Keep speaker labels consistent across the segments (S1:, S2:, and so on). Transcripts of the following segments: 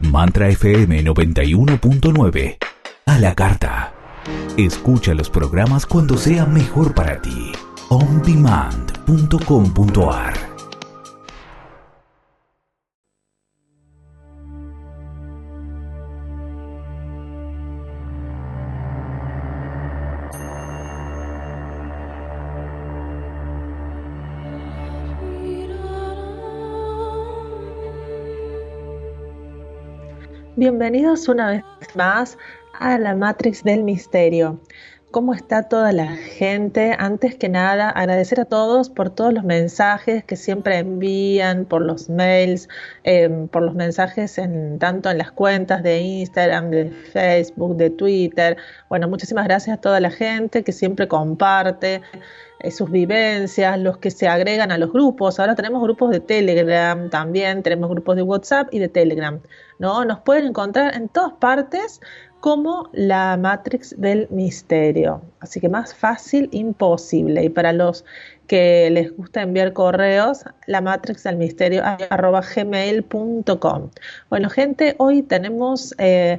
S1: Mantra FM 91.9. A la carta. Escucha los programas cuando sea mejor para ti. ondemand.com.ar.
S2: Bienvenidos una vez más a la Matrix del Misterio. ¿Cómo está toda la gente? Antes que nada, agradecer a todos por todos los mensajes que siempre envían, por los mails, por los mensajes tanto en las cuentas de Instagram, de Facebook, de Twitter. Bueno, muchísimas gracias a toda la gente que siempre comparte sus vivencias, los que se agregan a los grupos. Ahora tenemos grupos de Telegram también, tenemos grupos de WhatsApp y de Telegram, ¿no? Nos pueden encontrar en todas partes como la Matrix del Misterio. Así que más fácil imposible. Y para los que les gusta enviar correos, la Matrix del Misterio @gmail.com. Bueno, gente, hoy tenemos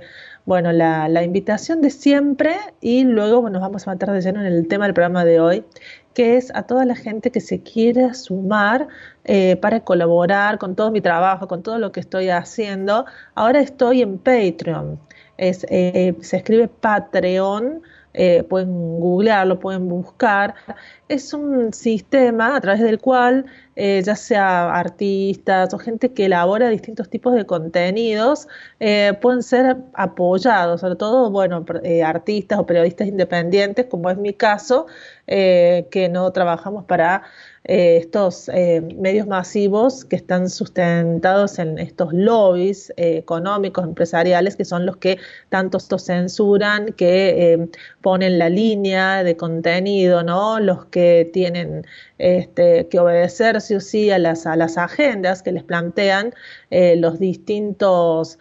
S2: la invitación de siempre y luego nos vamos a meter de lleno en el tema del programa de hoy, que es a toda la gente que se quiera sumar para colaborar con todo mi trabajo, con todo lo que estoy haciendo. Ahora estoy en Patreon. Se escribe Patreon, pueden googlearlo, pueden buscar. Es un sistema a través del cual ya sea artistas o gente que elabora distintos tipos de contenidos pueden ser apoyados, sobre todo artistas o periodistas independientes, como es mi caso, que no trabajamos para estos medios masivos que están sustentados en estos lobbies económicos, empresariales, que son los que tanto censuran, que ponen la línea de contenido, ¿no? Los que tienen que obedecer sí o sí a las agendas que les plantean los distintos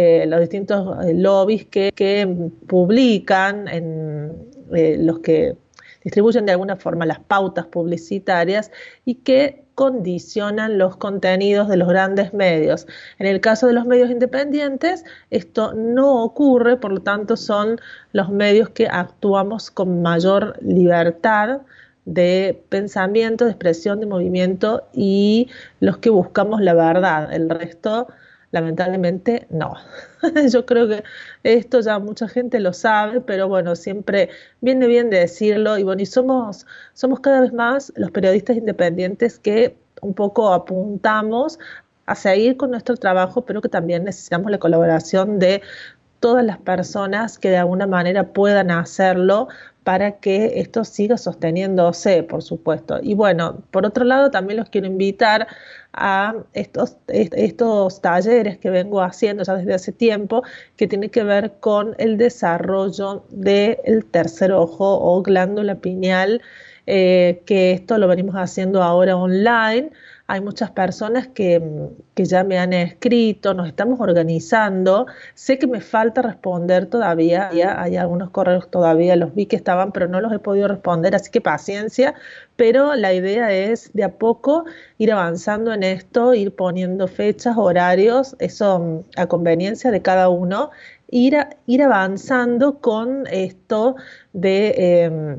S2: lobbies que publican los que distribuyen de alguna forma las pautas publicitarias y que condicionan los contenidos de los grandes medios. En el caso de los medios independientes, esto no ocurre, por lo tanto son los medios que actuamos con mayor libertad de pensamiento, de expresión, de movimiento y los que buscamos la verdad. El resto, lamentablemente, no. Yo creo que esto ya mucha gente lo sabe, pero bueno, siempre viene bien de decirlo y somos cada vez más los periodistas independientes que un poco apuntamos a seguir con nuestro trabajo, pero que también necesitamos la colaboración de todas las personas que de alguna manera puedan hacerlo para que esto siga sosteniéndose, por supuesto. Y bueno, por otro lado, también los quiero invitar a estos talleres que vengo haciendo ya desde hace tiempo, que tienen que ver con el desarrollo del tercer ojo o glándula pineal, que esto lo venimos haciendo ahora online. Hay muchas personas que ya me han escrito, nos estamos organizando. Sé que me falta responder todavía, hay algunos correos todavía, los vi que estaban, pero no los he podido responder, así que paciencia. Pero la idea es de a poco ir avanzando en esto, ir poniendo fechas, horarios, eso a conveniencia de cada uno, ir avanzando con esto de,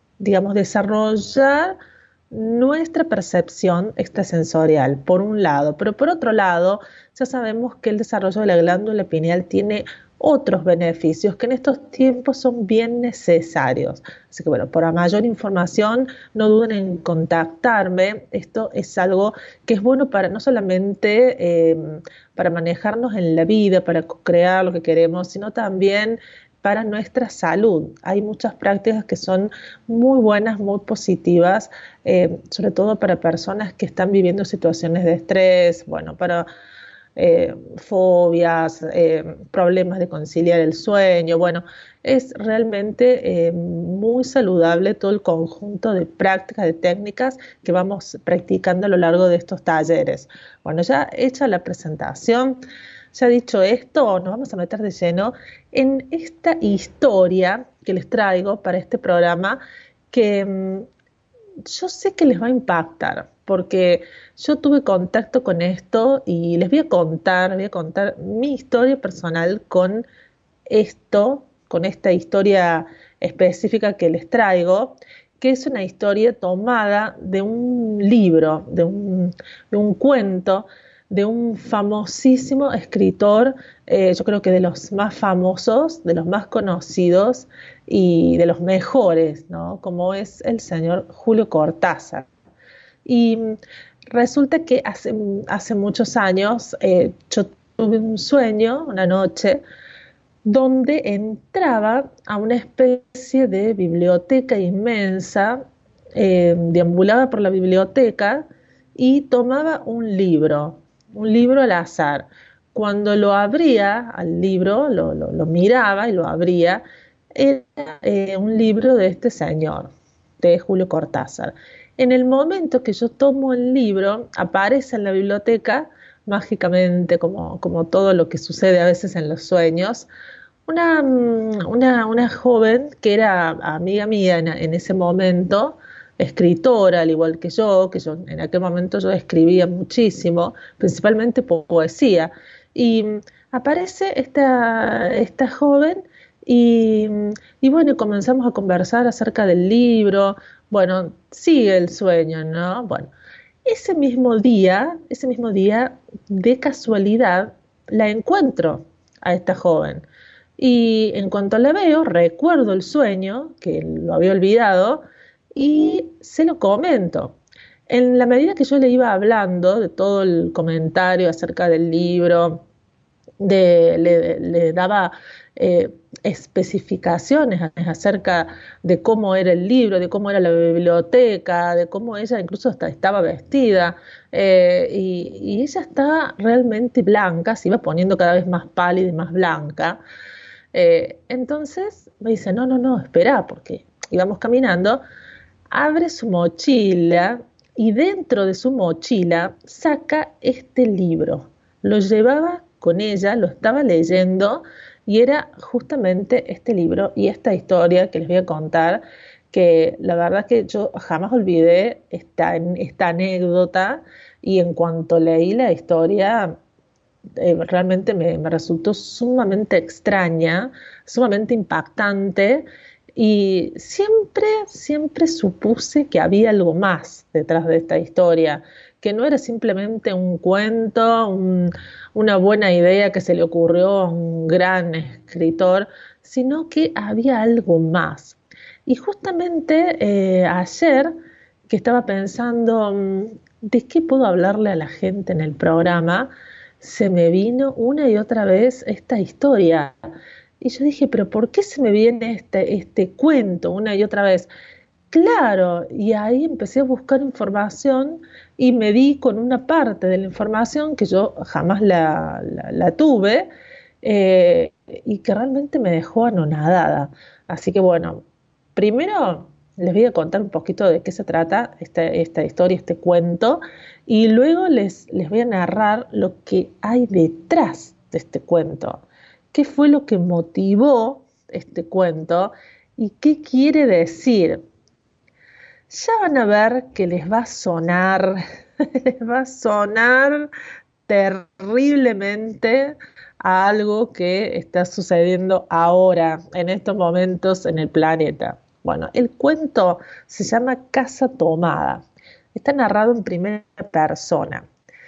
S2: desarrollar nuestra percepción extrasensorial, por un lado, pero por otro lado, ya sabemos que el desarrollo de la glándula pineal tiene otros beneficios que en estos tiempos son bien necesarios. Así que bueno, para mayor información, no duden en contactarme. Esto es algo que es bueno para no solamente para manejarnos en la vida, para crear lo que queremos, sino también para nuestra salud. Hay muchas prácticas que son muy buenas, muy positivas, sobre todo para personas que están viviendo situaciones de estrés, para fobias, problemas de conciliar el sueño. Es realmente muy saludable todo el conjunto de prácticas, de técnicas que vamos practicando a lo largo de estos talleres. Ya hecha la presentación, ya dicho esto, nos vamos a meter de lleno en esta historia que les traigo para este programa, que yo sé que les va a impactar, porque yo tuve contacto con esto y les voy a contar mi historia personal con esto, con esta historia específica que les traigo, que es una historia tomada de un libro, de un cuento, de un famosísimo escritor, yo creo que de los más famosos, de los más conocidos y de los mejores, ¿no? Como es el señor Julio Cortázar. Y resulta que hace muchos años yo tuve un sueño, una noche, donde entraba a una especie de biblioteca inmensa, deambulaba por la biblioteca y tomaba un libro al azar. Cuando lo abría al libro, lo miraba y lo abría, era un libro de este señor, de Julio Cortázar. En el momento que yo tomo el libro, aparece en la biblioteca, mágicamente, como todo lo que sucede a veces en los sueños, una joven que era amiga mía en ese momento, escritora, al igual que yo en aquel momento yo escribía muchísimo, principalmente poesía, y aparece esta joven y, y bueno, comenzamos a conversar acerca del libro, bueno, sigue el sueño, ¿no? Bueno, ese mismo día, de casualidad, la encuentro a esta joven. Y en cuanto la veo, recuerdo el sueño, que lo había olvidado, y se lo comento. En la medida que yo le iba hablando de todo el comentario acerca del libro, le daba especificaciones acerca de cómo era el libro, de cómo era la biblioteca, de cómo ella incluso hasta estaba vestida, y ella estaba realmente blanca, se iba poniendo cada vez más pálida y más blanca. Entonces me dice, no, espera, porque íbamos caminando, abre su mochila y dentro de su mochila saca este libro. Lo llevaba con ella, lo estaba leyendo y era justamente este libro y esta historia que les voy a contar, que la verdad que yo jamás olvidé esta anécdota, y en cuanto leí la historia realmente me resultó sumamente extraña, sumamente impactante, y siempre supuse que había algo más detrás de esta historia, que no era simplemente un cuento, una buena idea que se le ocurrió a un gran escritor, sino que había algo más. Y justamente ayer que estaba pensando de qué puedo hablarle a la gente en el programa, se me vino una y otra vez esta historia. Y yo dije, pero ¿por qué se me viene este cuento una y otra vez? Claro, y ahí empecé a buscar información y me di con una parte de la información que yo jamás la tuve, y que realmente me dejó anonadada. Así que bueno, primero les voy a contar un poquito de qué se trata esta historia, este cuento, y luego les voy a narrar lo que hay detrás de este cuento. ¿Qué fue lo que motivó este cuento y qué quiere decir? Ya van a ver que les va a sonar, les va a sonar terriblemente a algo que está sucediendo ahora, en estos momentos en el planeta. Bueno, el cuento se llama Casa Tomada. Está narrado en primera persona.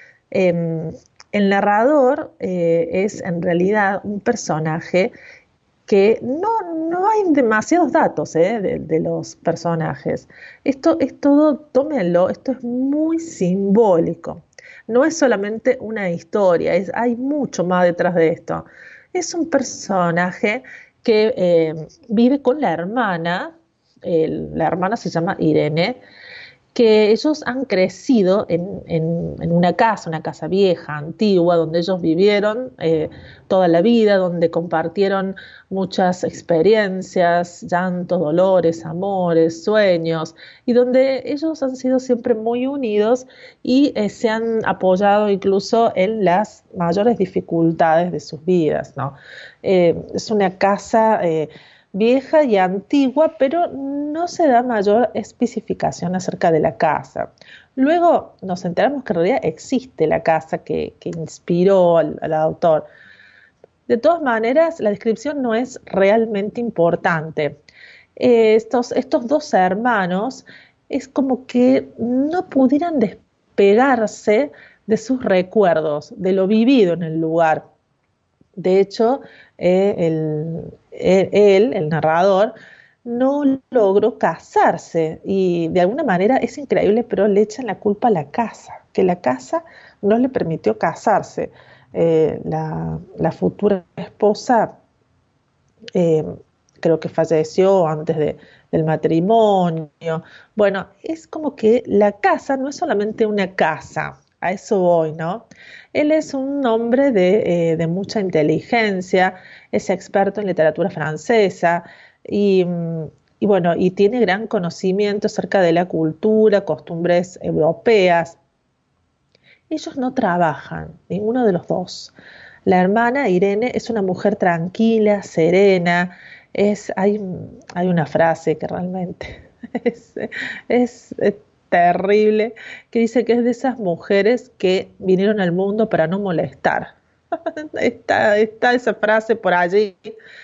S2: El narrador es en realidad un personaje que no hay demasiados datos de los personajes. Esto es todo, tómenlo, esto es muy simbólico. No es solamente una historia, hay mucho más detrás de esto. Es un personaje que vive con la hermana. La hermana se llama Irene, que ellos han crecido en una casa vieja, antigua, donde ellos vivieron toda la vida, donde compartieron muchas experiencias, llantos, dolores, amores, sueños, y donde ellos han sido siempre muy unidos y se han apoyado incluso en las mayores dificultades de sus vidas, ¿no? Es una casa vieja y antigua, pero no se da mayor especificación acerca de la casa. Luego nos enteramos que en realidad existe la casa que inspiró al autor. De todas maneras, la descripción no es realmente importante. Estos dos hermanos es como que no pudieran despegarse de sus recuerdos, de lo vivido en el lugar. De hecho, el narrador, no logró casarse y de alguna manera es increíble, pero le echan la culpa a la casa, que la casa no le permitió casarse. La futura esposa eh, creo que falleció antes del matrimonio. Bueno, es como que la casa no es solamente una casa, a eso voy, ¿no? Él es un hombre de mucha inteligencia, es experto en literatura francesa y, y bueno, y tiene gran conocimiento acerca de la cultura, costumbres europeas. Ellos no trabajan, ninguno de los dos. La hermana Irene es una mujer tranquila, serena. Hay una frase que realmente es, es terrible, que dice que es de esas mujeres que vinieron al mundo para no molestar. Está esa frase por allí,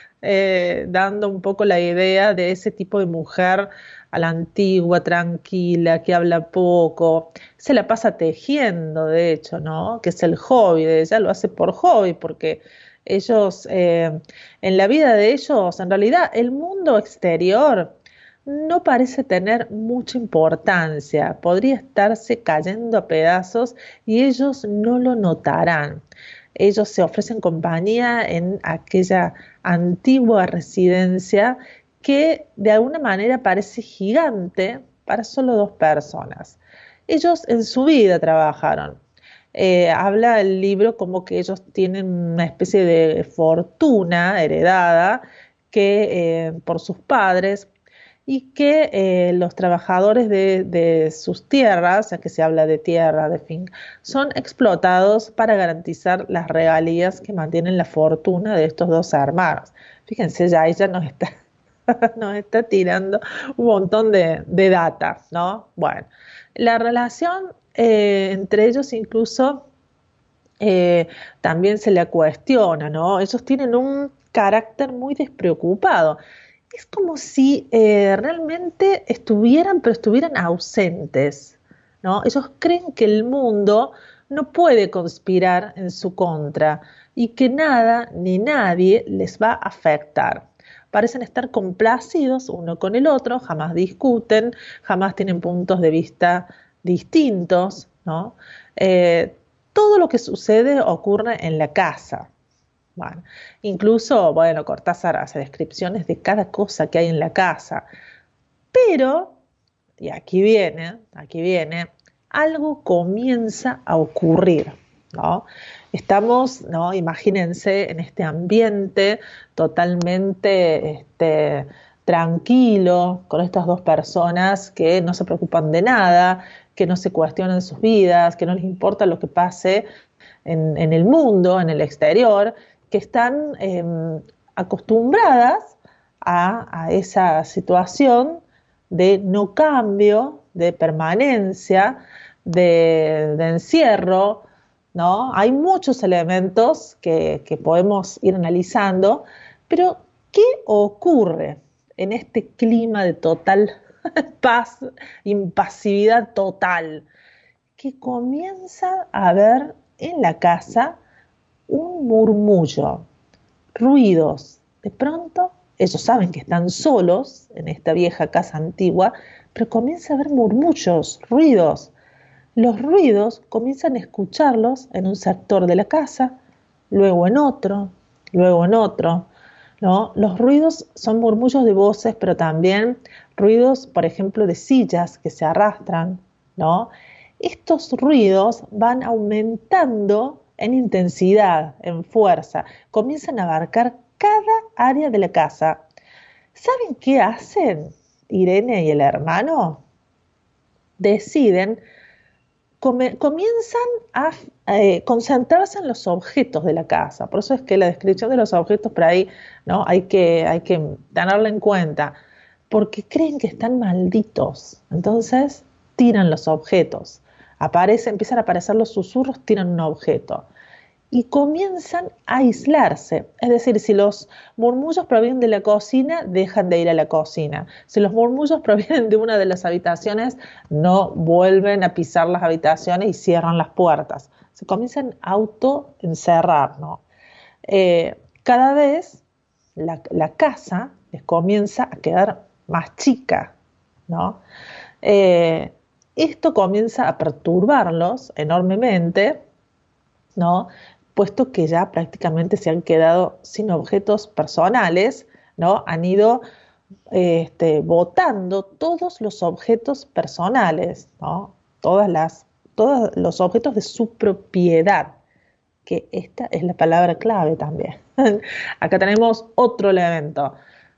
S2: dando un poco la idea de ese tipo de mujer a la antigua, tranquila, que habla poco, se la pasa tejiendo, de hecho, ¿no? Que es el hobby de ella, lo hace por hobby, porque ellos, en la vida de ellos, en realidad, el mundo exterior no parece tener mucha importancia, podría estarse cayendo a pedazos y ellos no lo notarán. Ellos se ofrecen compañía en aquella antigua residencia que de alguna manera parece gigante para solo dos personas. Ellos en su vida trabajaron. Habla el libro como que ellos tienen una especie de fortuna heredada que por sus padres y que los trabajadores de sus tierras, ya que se habla de tierra, de finca, son explotados para garantizar las regalías que mantienen la fortuna de estos dos hermanos. Fíjense, ya ella nos está tirando un montón de data, ¿no? Bueno, la relación entre ellos incluso también se le cuestiona, ¿no? Ellos tienen un carácter muy despreocupado. Es como si realmente pero estuvieran ausentes, ¿no? Ellos creen que el mundo no puede conspirar en su contra y que nada ni nadie les va a afectar. Parecen estar complacidos uno con el otro, jamás discuten, jamás tienen puntos de vista distintos, ¿no? Todo lo que sucede ocurre en la casa. Bueno, incluso, bueno, Cortázar hace descripciones de cada cosa que hay en la casa, pero, y aquí viene, algo comienza a ocurrir, ¿no? Estamos, ¿no? Imagínense en este ambiente totalmente tranquilo, con estas dos personas que no se preocupan de nada, que no se cuestionan sus vidas, que no les importa lo que pase en el mundo, en el exterior, que están acostumbradas a esa situación de no cambio, de permanencia, de encierro, ¿no? Hay muchos elementos que podemos ir analizando, pero ¿qué ocurre en este clima de total paz, impasividad total? Que comienza a haber en la casa un murmullo, ruidos. De pronto, ellos saben que están solos en esta vieja casa antigua, pero comienza a haber murmullos, ruidos. Los ruidos comienzan a escucharlos en un sector de la casa, luego en otro, luego en otro, ¿no? Los ruidos son murmullos de voces, pero también ruidos, por ejemplo, de sillas que se arrastran, ¿no? Estos ruidos van aumentando en intensidad, en fuerza, comienzan a abarcar cada área de la casa. ¿Saben qué hacen Irene y el hermano? Deciden, comienzan concentrarse en los objetos de la casa. Por eso es que la descripción de los objetos por ahí, ¿no? Hay que tenerla en cuenta, porque creen que están malditos. Entonces tiran los objetos. Empiezan a aparecer los susurros, tiran un objeto. Y comienzan a aislarse. Es decir, si los murmullos provienen de la cocina, dejan de ir a la cocina. Si los murmullos provienen de una de las habitaciones, no vuelven a pisar las habitaciones y cierran las puertas. Se comienzan a autoencerrar, ¿no? Cada vez la casa les comienza a quedar más chica, ¿no? Esto comienza a perturbarlos enormemente, ¿no? Puesto que ya prácticamente se han quedado sin objetos personales, ¿no? Han ido botando todos los objetos personales, ¿no? Todos los objetos de su propiedad, que esta es la palabra clave también. Acá tenemos otro elemento.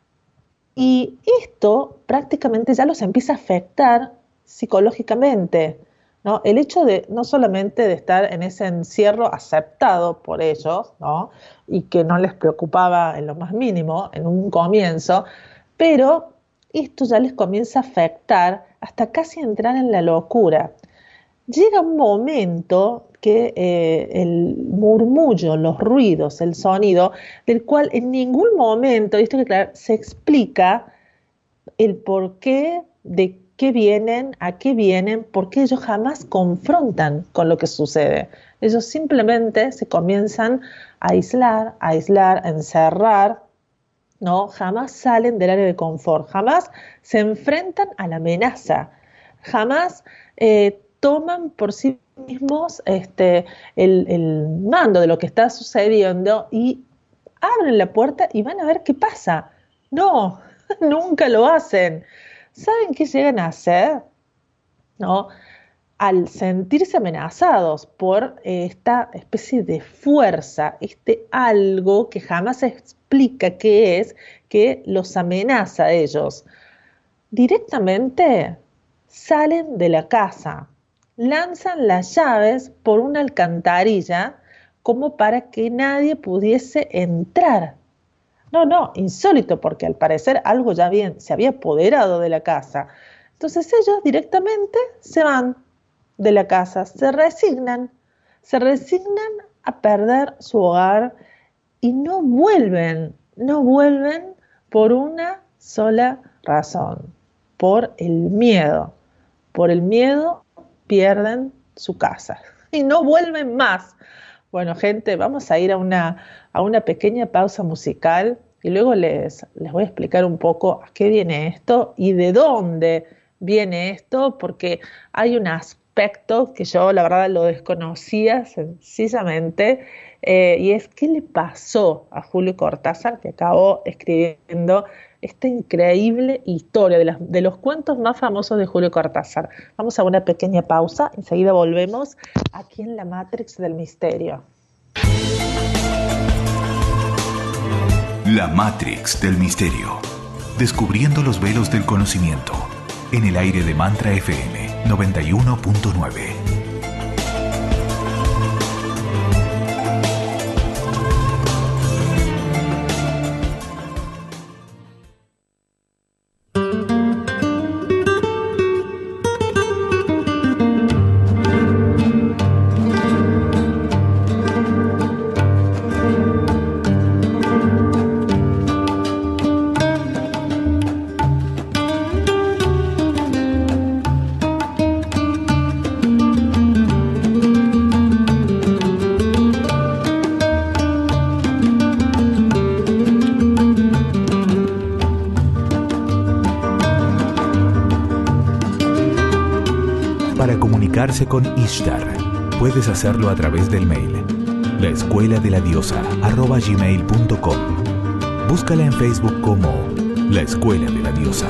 S2: Y esto prácticamente ya los empieza a afectar psicológicamente, ¿no? El hecho de no solamente de estar en ese encierro aceptado por ellos, ¿no? Y que no les preocupaba en lo más mínimo en un comienzo, pero esto ya les comienza a afectar hasta casi entrar en la locura. Llega un momento que el murmullo, los ruidos, el sonido, del cual en ningún momento, esto que claro, se explica el porqué de qué vienen, a qué vienen, porque ellos jamás confrontan con lo que sucede. Ellos simplemente se comienzan a aislar, a encerrar, ¿no? Jamás salen del área de confort, jamás se enfrentan a la amenaza, jamás toman por sí mismos el mando de lo que está sucediendo y abren la puerta y van a ver qué pasa. No, nunca lo hacen. ¿Saben qué llegan a hacer? ¿No? Al sentirse amenazados por esta especie de fuerza, algo que jamás se explica qué es, que los amenaza a ellos, directamente salen de la casa, lanzan las llaves por una alcantarilla como para que nadie pudiese entrar. No, insólito, porque al parecer algo ya se había apoderado de la casa. Entonces ellos directamente se van de la casa, se resignan a perder su hogar y no vuelven por una sola razón, por el miedo. Por el miedo pierden su casa y no vuelven más. Bueno, gente, vamos a ir a una pequeña pausa musical y luego les voy a explicar un poco a qué viene esto y de dónde viene esto, porque hay un aspecto que yo la verdad lo desconocía sencillamente, y es qué le pasó a Julio Cortázar, que acabó escribiendo esta increíble historia de los cuentos más famosos de Julio Cortázar. Vamos a una pequeña pausa, enseguida volvemos aquí en la Matrix del Misterio.
S1: La Matrix del Misterio. Descubriendo los velos del conocimiento. En el aire de Mantra FM 91.9. Con Ishtar. Puedes hacerlo a través del mail laescueladeladiosa@gmail.com. Búscala en Facebook como La Escuela de la Diosa.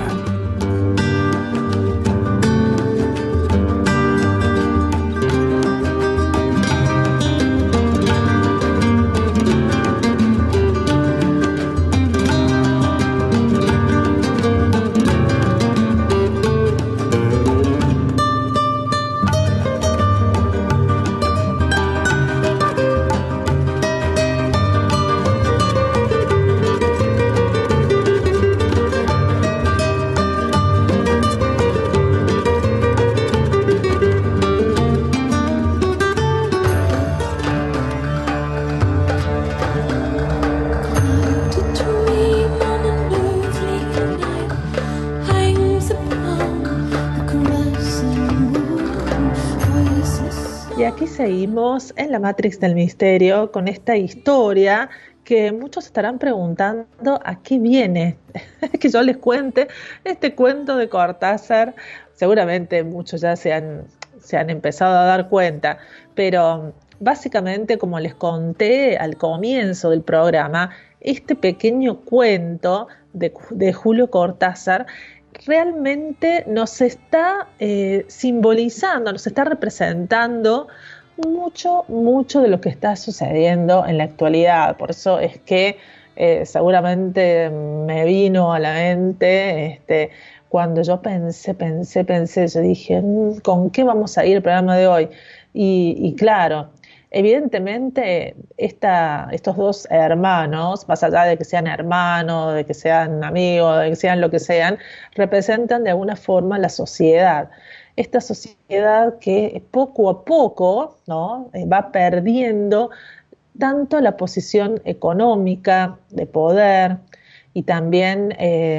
S2: aquí seguimos en la Matrix del Misterio con esta historia que muchos estarán preguntando a qué viene que yo les cuente este cuento de Cortázar. Seguramente muchos ya se han empezado a dar cuenta, pero básicamente, como les conté al comienzo del programa, este pequeño cuento de Julio Cortázar realmente nos está simbolizando, nos está representando mucho de lo que está sucediendo en la actualidad. Por eso es que seguramente me vino a la mente cuando yo pensé, yo dije, ¿con qué vamos a ir el programa de hoy? Y claro, evidentemente estos dos hermanos, más allá de que sean hermanos, de que sean amigos, de que sean lo que sean, representan de alguna forma la sociedad. Esta sociedad que poco a poco, ¿no?, va perdiendo tanto la posición económica de poder y también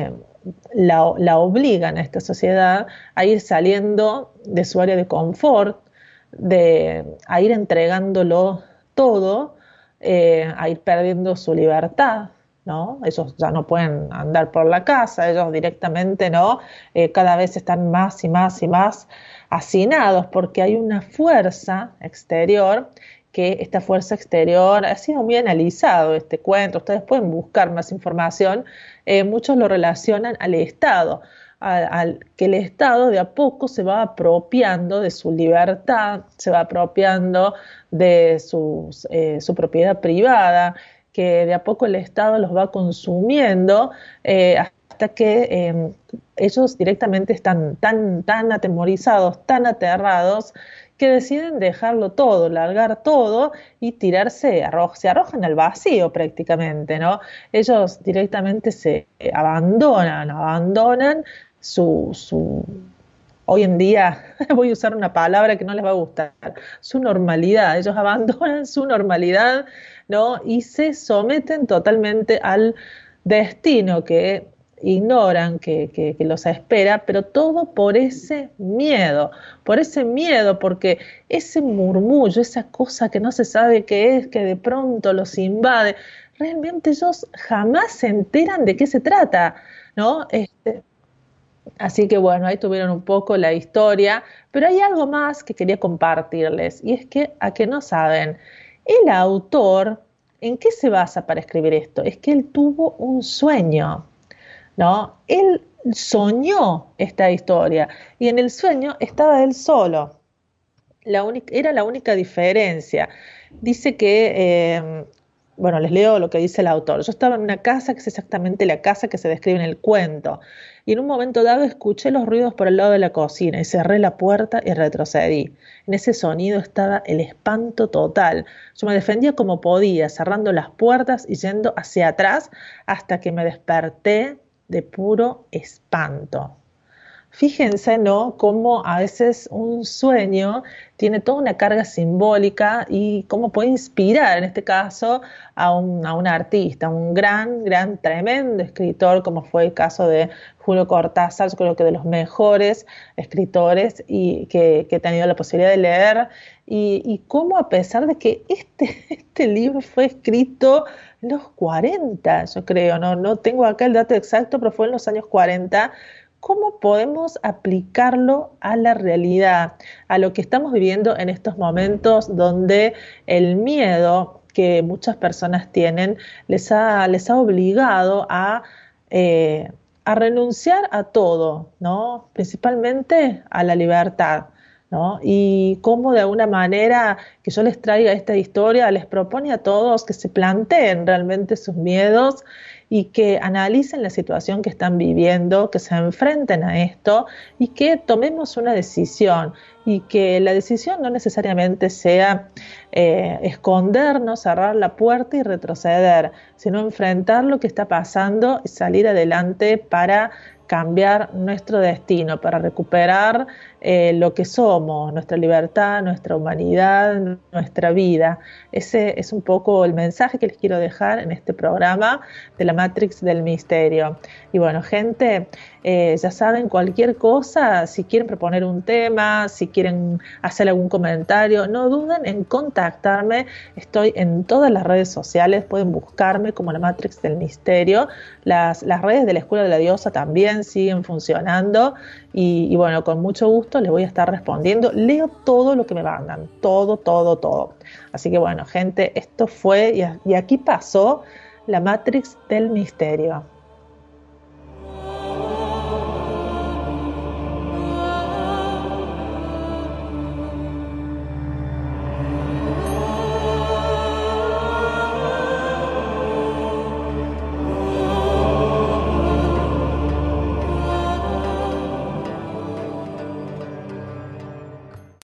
S2: la obligan a esta sociedad a ir saliendo de su área de confort, a ir entregándolo todo, a ir perdiendo su libertad, ¿no? Ellos ya no pueden andar por la casa, ellos directamente, ¿no? Cada vez están más y más y más hacinados porque hay una fuerza exterior, que esta fuerza exterior ha sido muy analizado este cuento. Ustedes pueden buscar más información. Muchos lo relacionan al Estado, al que el Estado de a poco se va apropiando de su libertad, se va apropiando de su propiedad privada, que de a poco el Estado los va consumiendo hasta que ellos directamente están tan atemorizados, tan aterrados, que deciden dejarlo todo, largar todo y se arrojan al vacío prácticamente, ¿no? Ellos directamente se abandonan hoy en día, voy a usar una palabra que no les va a gustar, su normalidad. Ellos abandonan su normalidad, ¿no? Y se someten totalmente al destino que ignoran, que los espera, pero todo por ese miedo, porque ese murmullo, esa cosa que no se sabe qué es, que de pronto los invade, realmente ellos jamás se enteran de qué se trata, ¿no? Así que bueno, ahí tuvieron un poco la historia, pero hay algo más que quería compartirles, y es que, a que no saben, el autor, ¿en qué se basa para escribir esto? Es que él tuvo un sueño, ¿no? Él soñó esta historia, y en el sueño estaba él solo. Era la única diferencia. Dice que, bueno, les leo lo que dice el autor. Yo estaba en una casa que es exactamente la casa que se describe en el cuento, y en un momento dado escuché los ruidos por el lado de la cocina y cerré la puerta y retrocedí. En ese sonido estaba el espanto total. Yo me defendía como podía, cerrando las puertas y yendo hacia atrás hasta que me desperté de puro espanto. Fíjense, ¿no?, cómo a veces un sueño tiene toda una carga simbólica y cómo puede inspirar, en este caso, a un artista, un gran, tremendo escritor, como fue el caso de Julio Cortázar. Yo creo que de los mejores escritores y que he tenido la posibilidad de leer, y cómo, a pesar de que este libro fue escrito en los 40, yo creo, no tengo acá el dato exacto, pero fue en los años 40, ¿cómo podemos aplicarlo a la realidad, a lo que estamos viviendo en estos momentos donde el miedo que muchas personas tienen les ha obligado a renunciar a todo, ¿no? Principalmente a la libertad, ¿no? Y cómo, de alguna manera, que yo les traiga esta historia les propone a todos que se planteen realmente sus miedos y que analicen la situación que están viviendo, que se enfrenten a esto y que tomemos una decisión, y que la decisión no necesariamente sea escondernos, cerrar la puerta y retroceder, sino enfrentar lo que está pasando y salir adelante para cambiar nuestro destino, para recuperar lo que somos, nuestra libertad, nuestra humanidad, nuestra vida. Ese es un poco el mensaje que les quiero dejar en este programa de la Matrix del Misterio. Y bueno, gente, ya saben, cualquier cosa, si quieren proponer un tema, si quieren hacer algún comentario, no duden en contactarme. Estoy en todas las redes sociales, pueden buscarme como la Matrix del Misterio. Las redes de la Escuela de la Diosa también siguen funcionando y bueno, con mucho gusto les voy a estar respondiendo. Leo todo lo que me mandan, todo. Así que bueno, gente, esto fue y aquí pasó la Matrix del Misterio.